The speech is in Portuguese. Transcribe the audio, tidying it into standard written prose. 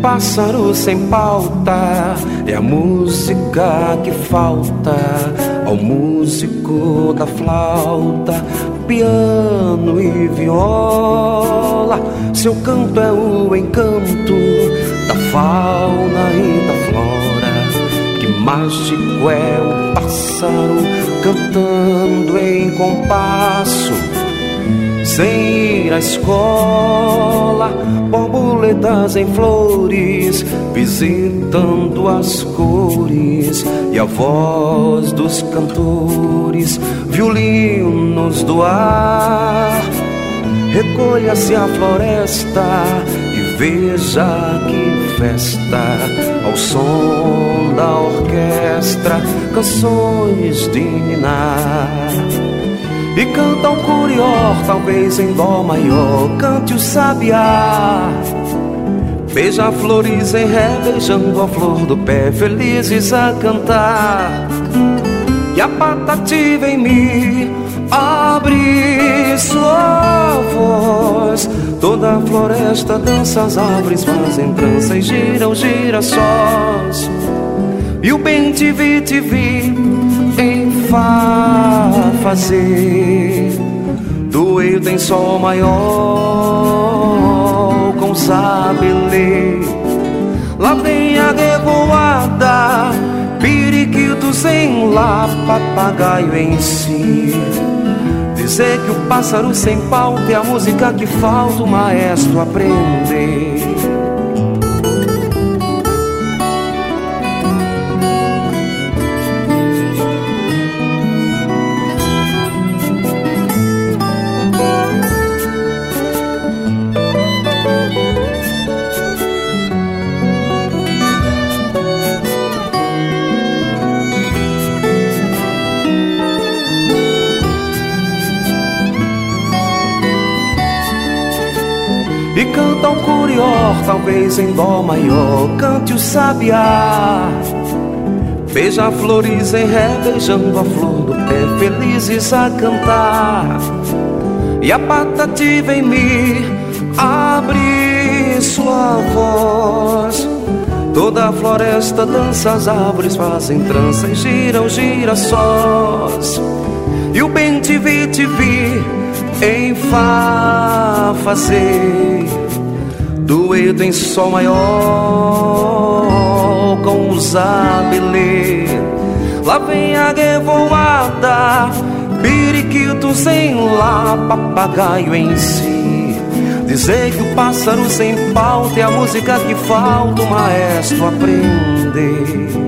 pássaro sem pauta é a música que falta ao músico da flauta, piano e viola. Seu canto é o encanto da fauna e da flora. Que mágico é o pássaro cantando em compasso, sem ir à escola. Borboletas em flores, visitando as cores e a voz dos cantores, violinos do ar. Recolha-se à floresta e veja que festa, ao som da orquestra, canções de ninar. E canta o curió, talvez em dó maior, cante o sabiá. Beija flores em ré, beijando a flor do pé, felizes a cantar. E a patativa em mi abre sua voz. Toda a floresta dança, as árvores fazem trança e giram girassóis. E o bem-te-vi em Fá fazer doeu tem sol maior com sabelê. Lá vem a revoada, periquitos em lá, papagaio em si. Dizer que o pássaro sem pauta é a música que falta o maestro aprender. E canta o curió, talvez em dó maior, cante o sabiá. Beija flores em ré, beijando a flor do pé, felizes a cantar. E a patativa em mi abre sua voz. Toda a floresta dança, as árvores fazem trança e giram girassóis. E o bem-te-vi em Fá fazer dueto em sol maior com o zabelê. Lá vem a revoada, periquitos em lá, papagaio em si. Dizer que o pássaro sem pauta é a música que falta o maestro aprender.